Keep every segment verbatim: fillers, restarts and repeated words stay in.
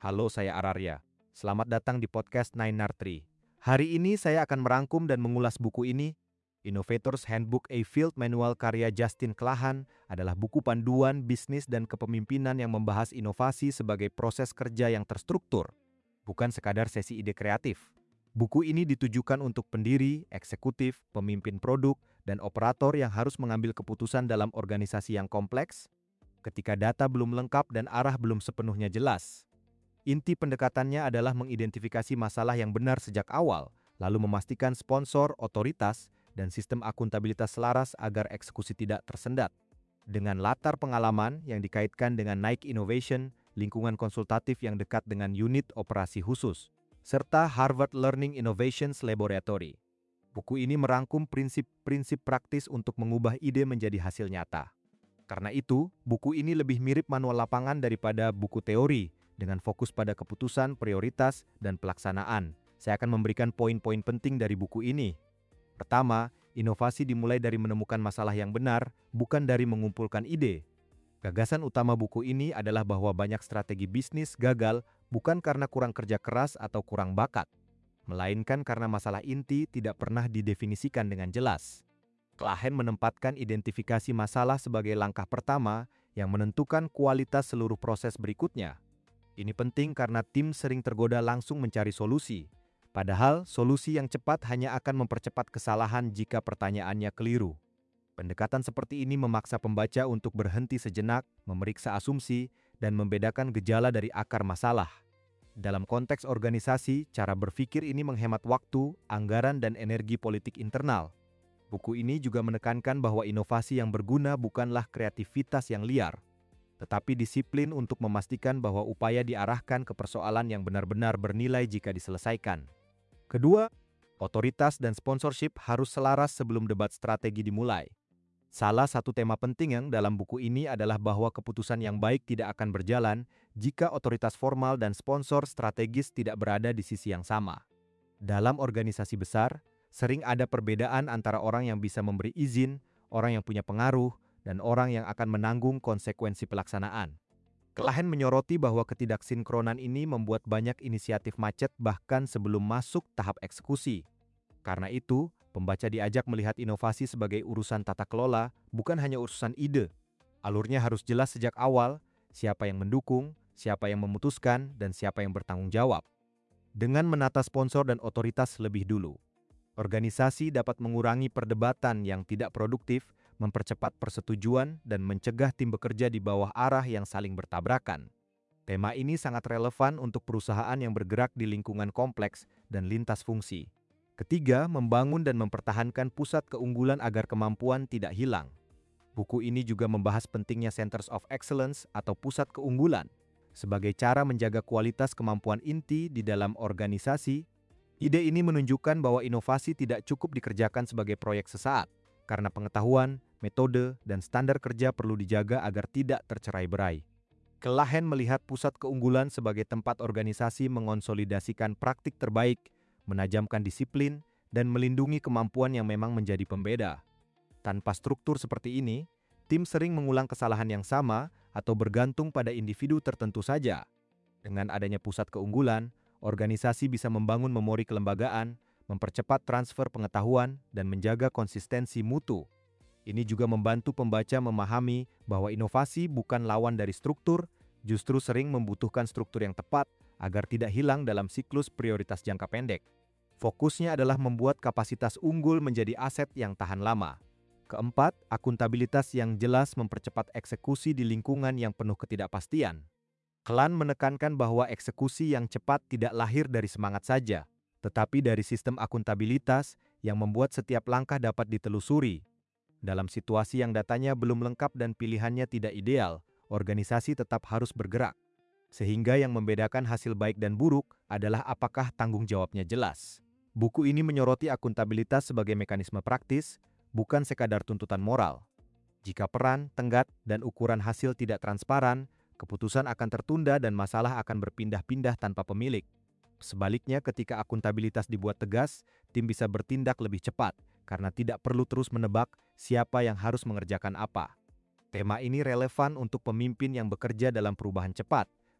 Halo, saya Ararya. Selamat datang di podcast Nine R Tree. Hari ini saya akan merangkum dan mengulas buku ini. Innovator's Handbook, A Field Manual karya Justin Clahan adalah buku panduan bisnis dan kepemimpinan yang membahas inovasi sebagai proses kerja yang terstruktur, bukan sekadar sesi ide kreatif. Buku ini ditujukan untuk pendiri, eksekutif, pemimpin produk, dan operator yang harus mengambil keputusan dalam organisasi yang kompleks ketika data belum lengkap dan arah belum sepenuhnya jelas. Inti pendekatannya adalah mengidentifikasi masalah yang benar sejak awal, lalu memastikan sponsor, otoritas, dan sistem akuntabilitas selaras agar eksekusi tidak tersendat. Dengan latar pengalaman yang dikaitkan dengan Nike Innovation, lingkungan konsultatif yang dekat dengan unit operasi khusus, serta Harvard Learning Innovations Laboratory. Buku ini merangkum prinsip-prinsip praktis untuk mengubah ide menjadi hasil nyata. Karena itu, buku ini lebih mirip manual lapangan daripada buku teori, dengan fokus pada keputusan, prioritas, dan pelaksanaan. Saya akan memberikan poin-poin penting dari buku ini. Pertama, inovasi dimulai dari menemukan masalah yang benar, bukan dari mengumpulkan ide. Gagasan utama buku ini adalah bahwa banyak strategi bisnis gagal bukan karena kurang kerja keras atau kurang bakat, melainkan karena masalah inti tidak pernah didefinisikan dengan jelas. Clahan menempatkan identifikasi masalah sebagai langkah pertama yang menentukan kualitas seluruh proses berikutnya. Ini penting karena tim sering tergoda langsung mencari solusi, padahal solusi yang cepat hanya akan mempercepat kesalahan jika pertanyaannya keliru. Pendekatan seperti ini memaksa pembaca untuk berhenti sejenak, memeriksa asumsi, dan membedakan gejala dari akar masalah. Dalam konteks organisasi, cara berpikir ini menghemat waktu, anggaran, dan energi politik internal. Buku ini juga menekankan bahwa inovasi yang berguna bukanlah kreativitas yang liar, tetapi disiplin untuk memastikan bahwa upaya diarahkan ke persoalan yang benar-benar bernilai jika diselesaikan. Kedua, otoritas dan sponsorship harus selaras sebelum debat strategi dimulai. Salah satu tema penting yang dalam buku ini adalah bahwa keputusan yang baik tidak akan berjalan jika otoritas formal dan sponsor strategis tidak berada di sisi yang sama. Dalam organisasi besar, sering ada perbedaan antara orang yang bisa memberi izin, orang yang punya pengaruh, dan orang yang akan menanggung konsekuensi pelaksanaan. Clahan menyoroti bahwa ketidaksinkronan ini membuat banyak inisiatif macet bahkan sebelum masuk tahap eksekusi. Karena itu, pembaca diajak melihat inovasi sebagai urusan tata kelola, bukan hanya urusan ide. Alurnya harus jelas sejak awal, siapa yang mendukung, siapa yang memutuskan, dan siapa yang bertanggung jawab. Dengan menata sponsor dan otoritas lebih dulu, organisasi dapat mengurangi perdebatan yang tidak produktif, mempercepat persetujuan, dan mencegah tim bekerja di bawah arah yang saling bertabrakan. Tema ini sangat relevan untuk perusahaan yang bergerak di lingkungan kompleks dan lintas fungsi. Ketiga, membangun dan mempertahankan pusat keunggulan agar kemampuan tidak hilang. Buku ini juga membahas pentingnya Centers of Excellence atau pusat keunggulan sebagai cara menjaga kualitas kemampuan inti di dalam organisasi. Ide ini menunjukkan bahwa inovasi tidak cukup dikerjakan sebagai proyek sesaat, karena pengetahuan, metode, dan standar kerja perlu dijaga agar tidak tercerai-berai. Clahan melihat pusat keunggulan sebagai tempat organisasi mengonsolidasikan praktik terbaik, menajamkan disiplin, dan melindungi kemampuan yang memang menjadi pembeda. Tanpa struktur seperti ini, tim sering mengulang kesalahan yang sama atau bergantung pada individu tertentu saja. Dengan adanya pusat keunggulan, organisasi bisa membangun memori kelembagaan, mempercepat transfer pengetahuan, dan menjaga konsistensi mutu. Ini juga membantu pembaca memahami bahwa inovasi bukan lawan dari struktur, justru sering membutuhkan struktur yang tepat agar tidak hilang dalam siklus prioritas jangka pendek. Fokusnya adalah membuat kapasitas unggul menjadi aset yang tahan lama. Keempat, akuntabilitas yang jelas mempercepat eksekusi di lingkungan yang penuh ketidakpastian. Clahan menekankan bahwa eksekusi yang cepat tidak lahir dari semangat saja, tetapi dari sistem akuntabilitas yang membuat setiap langkah dapat ditelusuri. Dalam situasi yang datanya belum lengkap dan pilihannya tidak ideal, organisasi tetap harus bergerak. Sehingga yang membedakan hasil baik dan buruk adalah apakah tanggung jawabnya jelas. Buku ini menyoroti akuntabilitas sebagai mekanisme praktis, bukan sekadar tuntutan moral. Jika peran, tenggat, dan ukuran hasil tidak transparan, keputusan akan tertunda dan masalah akan berpindah-pindah tanpa pemilik. Sebaliknya, ketika akuntabilitas dibuat tegas, tim bisa bertindak lebih cepat, karena tidak perlu terus menebak siapa yang harus mengerjakan apa. Tema ini relevan untuk pemimpin yang bekerja dalam perubahan cepat,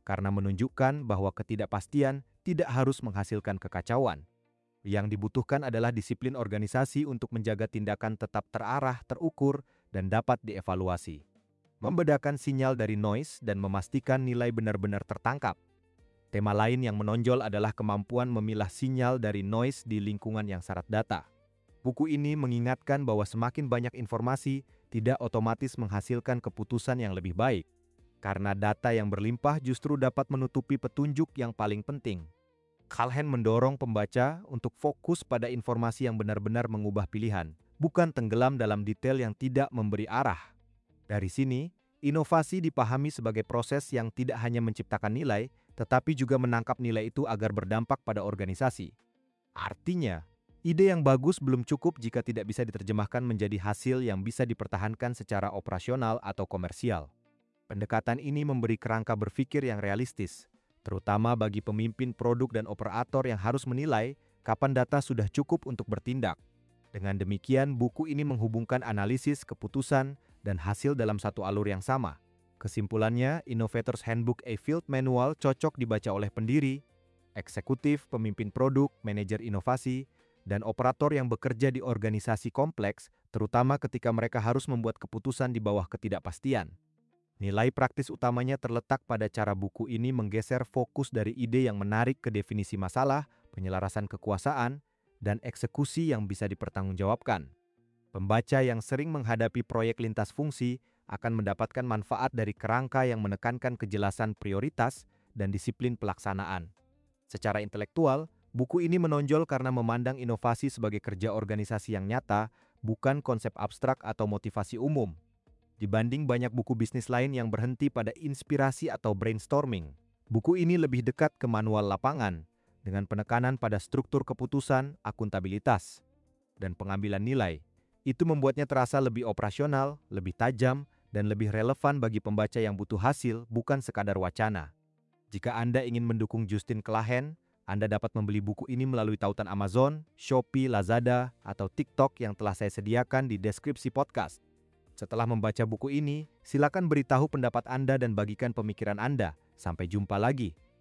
karena menunjukkan bahwa ketidakpastian tidak harus menghasilkan kekacauan. Yang dibutuhkan adalah disiplin organisasi untuk menjaga tindakan tetap terarah, terukur, dan dapat dievaluasi. Membedakan sinyal dari noise dan memastikan nilai benar-benar tertangkap. Tema lain yang menonjol adalah kemampuan memilah sinyal dari noise di lingkungan yang syarat data. Buku ini mengingatkan bahwa semakin banyak informasi tidak otomatis menghasilkan keputusan yang lebih baik, karena data yang berlimpah justru dapat menutupi petunjuk yang paling penting. Calhoun mendorong pembaca untuk fokus pada informasi yang benar-benar mengubah pilihan, bukan tenggelam dalam detail yang tidak memberi arah. Dari sini, inovasi dipahami sebagai proses yang tidak hanya menciptakan nilai, tetapi juga menangkap nilai itu agar berdampak pada organisasi. Artinya, ide yang bagus belum cukup jika tidak bisa diterjemahkan menjadi hasil yang bisa dipertahankan secara operasional atau komersial. Pendekatan ini memberi kerangka berpikir yang realistis, terutama bagi pemimpin produk dan operator yang harus menilai kapan data sudah cukup untuk bertindak. Dengan demikian, buku ini menghubungkan analisis, keputusan, dan hasil dalam satu alur yang sama. Kesimpulannya, Innovator's Handbook A Field Manual cocok dibaca oleh pendiri, eksekutif, pemimpin produk, manajer inovasi, dan operator yang bekerja di organisasi kompleks, terutama ketika mereka harus membuat keputusan di bawah ketidakpastian. Nilai praktis utamanya terletak pada cara buku ini menggeser fokus dari ide yang menarik ke definisi masalah, penyelarasan kekuasaan, dan eksekusi yang bisa dipertanggungjawabkan. Pembaca yang sering menghadapi proyek lintas fungsi akan mendapatkan manfaat dari kerangka yang menekankan kejelasan prioritas dan disiplin pelaksanaan. Secara intelektual, buku ini menonjol karena memandang inovasi sebagai kerja organisasi yang nyata, bukan konsep abstrak atau motivasi umum. Dibanding banyak buku bisnis lain yang berhenti pada inspirasi atau brainstorming, buku ini lebih dekat ke manual lapangan dengan penekanan pada struktur keputusan, akuntabilitas, dan pengambilan nilai. Itu membuatnya terasa lebih operasional, lebih tajam, dan lebih relevan bagi pembaca yang butuh hasil, bukan sekadar wacana. Jika Anda ingin mendukung Justin Calhoun, Anda dapat membeli buku ini melalui tautan Amazon, Shopee, Lazada, atau TikTok yang telah saya sediakan di deskripsi podcast. Setelah membaca buku ini, silakan beritahu pendapat Anda dan bagikan pemikiran Anda. Sampai jumpa lagi.